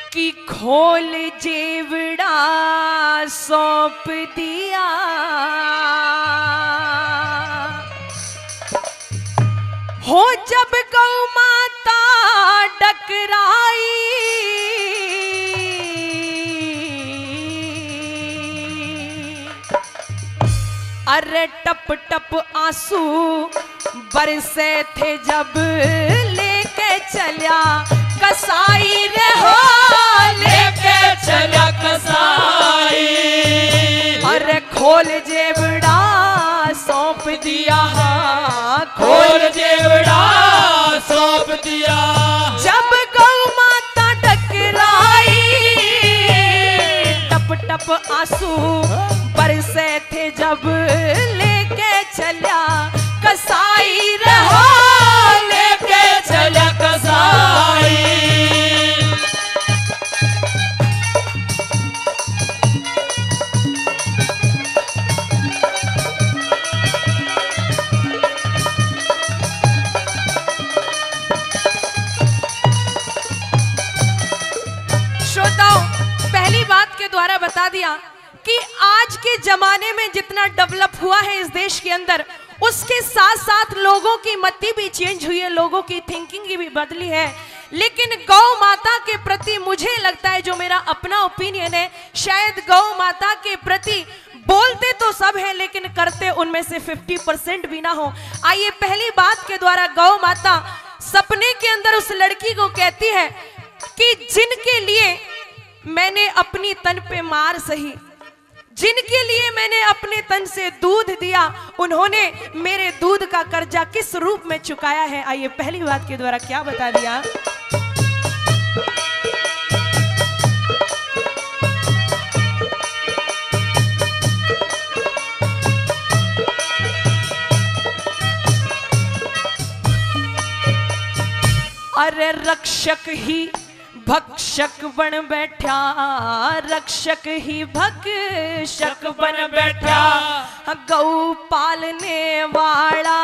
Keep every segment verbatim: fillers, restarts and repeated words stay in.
कि खोल जेवड़ा सौंप दिया, हो जब गौ माता डकराई, अरे टप टप आंसू बरसे थे जब लेके चलिया कसाई रे, हो लेके चलिया कसाई, अरे खोल जेवड़ा सौंप दिया, खोल जेवड़ा सौंप दिया, जब गौ माता टकराई, टप टप आंसू बरसे थे जब लेके चलिया कसाई रे, हो लेके चलिया कसाई। श्रोताओं, पहली बात के द्वारा बता दिया कि आज के जमाने में जितना डेवलप हुआ है इस देश के अंदर, उसके साथ साथ लोगों की मति भी चेंज हुई है, लोगों की थिंकिंग भी बदली है। लेकिन गौ माता के प्रति मुझे लगता है, जो मेरा अपना ओपिनियन है, शायद गौ माता के प्रति बोलते तो सब है लेकिन करते उनमें से पचास परसेंट भी ना हो। आइए पहली बात के द्वारा गौ माता सपने के अंदर उस लड़की को कहती है कि जिनके लिए मैंने अपनी तन पे मार सही, जिनके लिए मैंने अपने तन से दूध दिया, उन्होंने मेरे दूध का कर्जा किस रूप में चुकाया है। आइए पहली बात के द्वारा क्या बता दिया। अरे रक्षक ही भक्षक बन बैठा, रक्षक ही भक्षक बन बैठा, गौ पालने वाला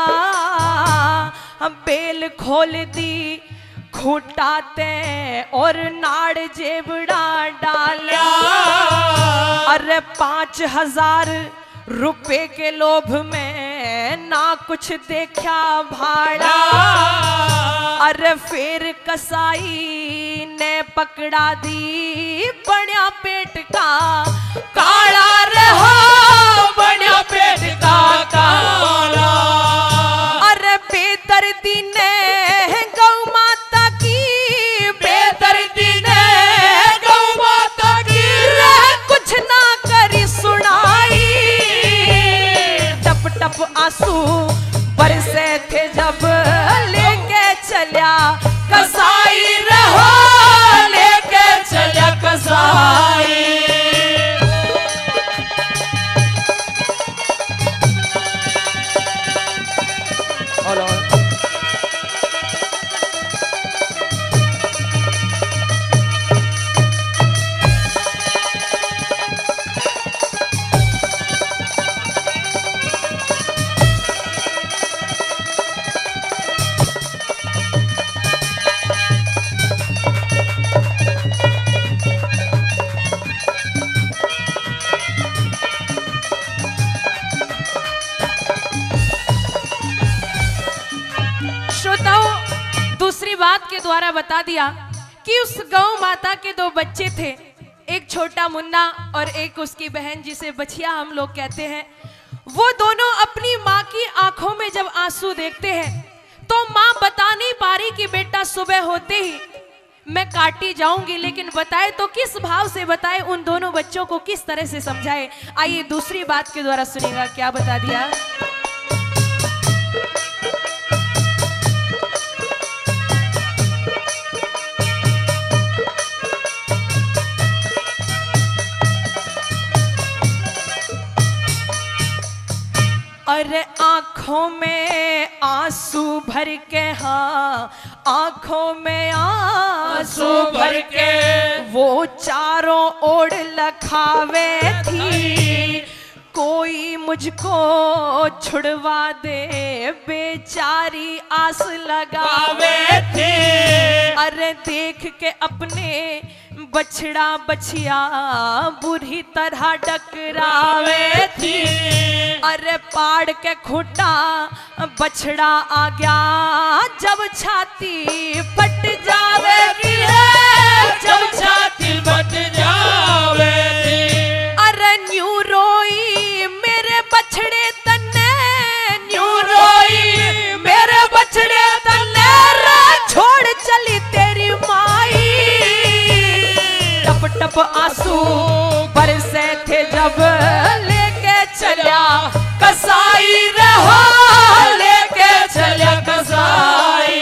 बेल खोल दी खूटाते और नाड़ जेवड़ा डाला, अरे पांच हजार रुपए के लोभ में ना कुछ देखा भाड़ा, अरे फिर कसाई ने पकड़ा दी बड़ा पेट का काला, रहो बड़ा पेट का काला, अरे बेदर्दी ने गौ माता की, बेदर्दी ने गौ माता की कुछ ना करी सुनाई, टप टप आंसू बरसे थे जब लेके चलिया कसाई, रहो लेके चलिया कसाई। बात के द्वारा बता दिया कि उस गौ माता के दो बच्चे थे, एक छोटा मुन्ना और एक उसकी बहन जिसे बछिया हम लोग कहते हैं। वो दोनों अपनी माँ की आंखों में जब आंसू देखते हैं तो माँ बता नहीं पा रही कि बेटा सुबह होते ही मैं काटी जाऊंगी, लेकिन बताए तो किस भाव से बताए, उन दोनों बच्चों को किस तरह से समझाए। आइए दूसरी बात के द्वारा सुनिएगा क्या बता दिया। अरे आंखों में आंसू भर के, हाँ आंखों में आंसू भर के वो चारों ओर लखावे थी, कोई मुझको छुड़वा दे बेचारी आस लगावे थी। अरे देख के अपने बछड़ा बछिया बुरी तरह डकरावे थी। अरे पाड़ के खूटा बछड़ा आ गया जब छाती फट जावेगी है, जब छाती फट जावेगी। अरे न्यू रोई मेरे बछड़े तन्ने, न्यू रोई मेरे बछड़े तन्ने, छोड़ चली तेरी माई। टप टप आंसू बरसे थे जब लेके चला कसाई रहा, लेके चला कसाई।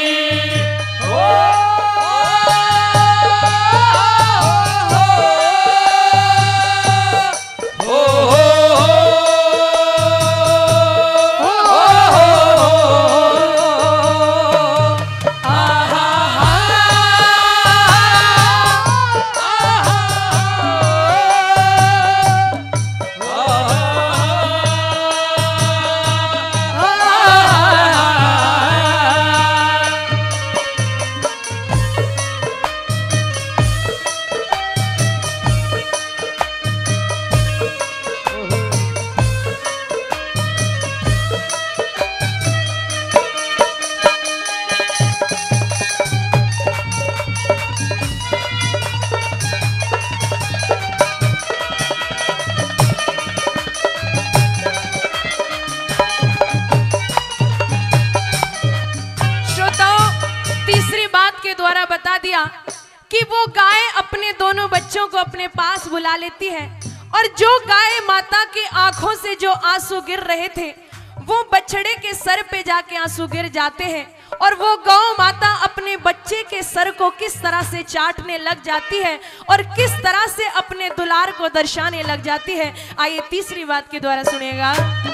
द्वारा बता दिया कि वो गाय अपने दोनों बच्चों को अपने पास बुला लेती है और जो गाय माता की आंखों से जो आंसू गिर रहे थे वो बछड़े के सर पे जाके आंसू गिर जाते हैं और वो गौ माता अपने बच्चे के सर को किस तरह से चाटने लग जाती है और किस तरह से अपने दुलार को दर्शाने लग जाती है। आइए तीसरी बात के द्वारा सुनिएगा।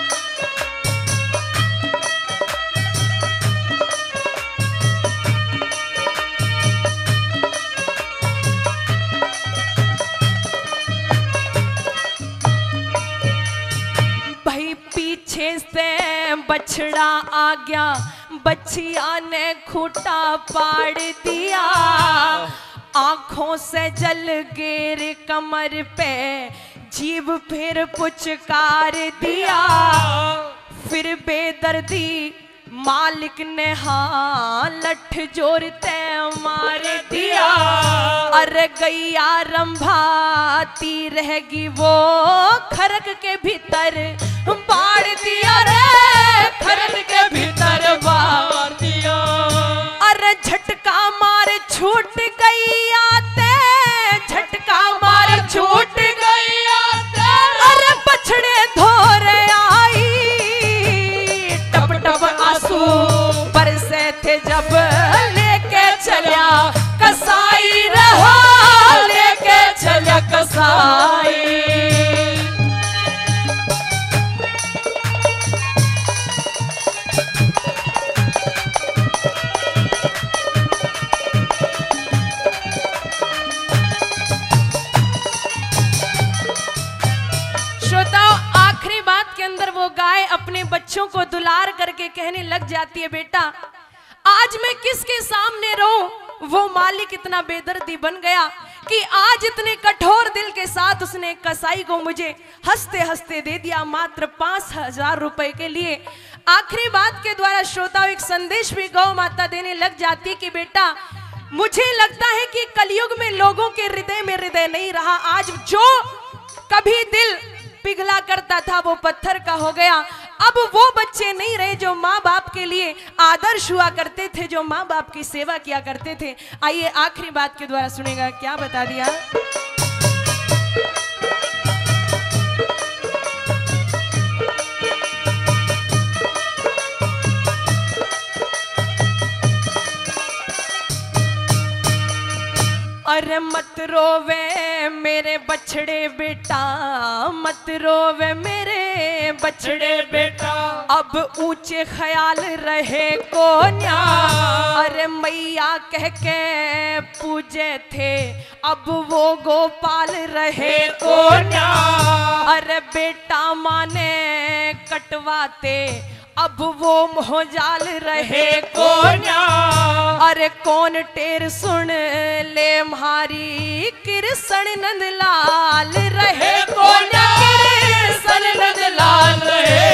पीछे से बछड़ा आ गया, बछिया ने खूंटा पाड़ दिया, आंखों से जल गिर कमर पे जीभ फिर पुचकार दिया। फिर बेदर्दी मालिक ने हाँ लठ जोरते मार दिया। अरे गैया रंभाती रहेगी वो खरक के भीतर बाढ़ दिया रे, खरक के भीतर बाढ़ दिया। अरे झटका मार छूट गई आते, झटका मार छूट गई आते। अरे बछड़े धोरे आई, टप टप आंसू बरसे थे जब लेके चला कसाई रहा, लेके चला कसाई। गाय अपने बच्चों को दुलार करके कहने लग जाती है, बेटा आज मैं किसके सामने रहूं। वो मालिक इतना बेदर्दी बन गया कि आज इतने कठोर दिल के साथ उसने कसाई को मुझे हंसते हंसते दे दिया मात्र पांच हजार रुपए के लिए। आखिरी बात के द्वारा श्रोताओं एक संदेश भी गौ माता देने लग जाती कि बेटा मुझे लगता है कि कलयुग में लोगों के हृदय में हृदय नहीं रहा। आज जो कभी दिल पिघला करता था वो पत्थर का हो गया। अब वो बच्चे नहीं रहे जो माँ बाप के लिए आदर्श हुआ करते थे, जो माँ बाप की सेवा किया करते थे। आइए आखिरी बात के द्वारा सुनेगा क्या बता दिया। अरे मत रोवे मेरे बछड़े बेटा, मत रोवे मेरे बछड़े बेटा, अब ऊंचे ख्याल रहे को न्या। अरे मैया कह के पूजे थे अब वो गोपाल रहे को न्या। अरे बेटा माने कटवाते अब वो मोहजाल रहे को न्या। अरे कौन टेर सुन ले म्हारी कृष्ण नंद लाल रहे कौन कृष्ण नंद लाल रहे